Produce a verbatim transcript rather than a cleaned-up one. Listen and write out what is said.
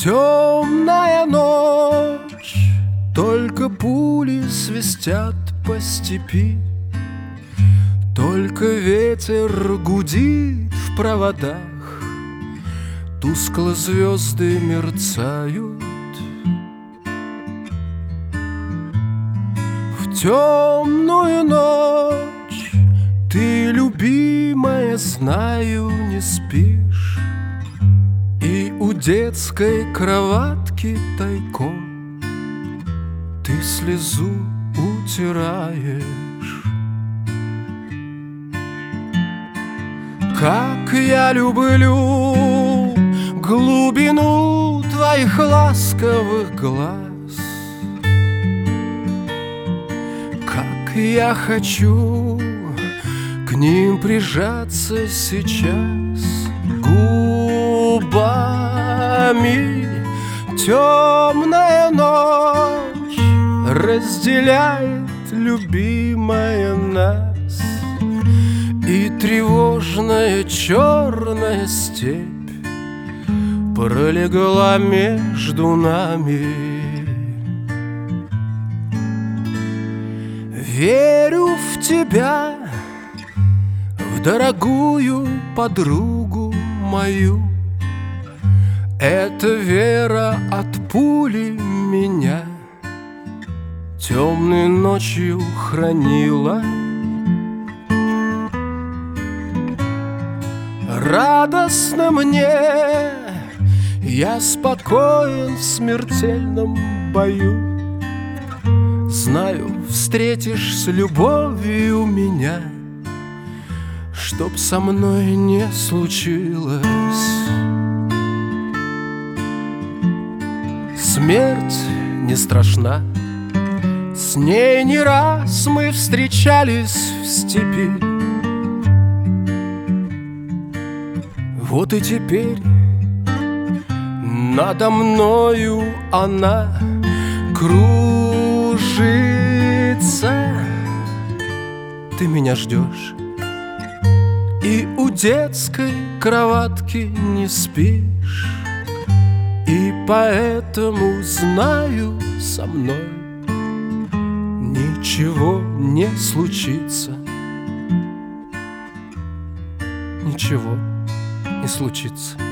Темная ночь, только пули свистят по степи, только ветер гудит в проводах, тускло звезды мерцают. В темную ночь ты, любимая, знаю, не спишь, и у детской кроватки тайком ты слезу утираешь. Как я люблю глубину твоих ласковых глаз, как я хочу к ним прижаться сейчас губами. Темная ночь разделяет, любимая, нас, и тревожная черная степь пролегла между нами. Верю в тебя, в дорогую подругу мою. Эта вера от пули меня темной ночью хранила. Радостно мне, я спокоен в смертельном бою. Знаю, встретишь с любовью меня, чтоб со мной не случилось. Смерть не страшна, с ней не раз мы встречались в степи. Вот и теперь надо мною она кружится. Ты меня ждешь и у детской кроватки не спишь, и поэтому знаю, со мной ничего не случится. Ничего не случится.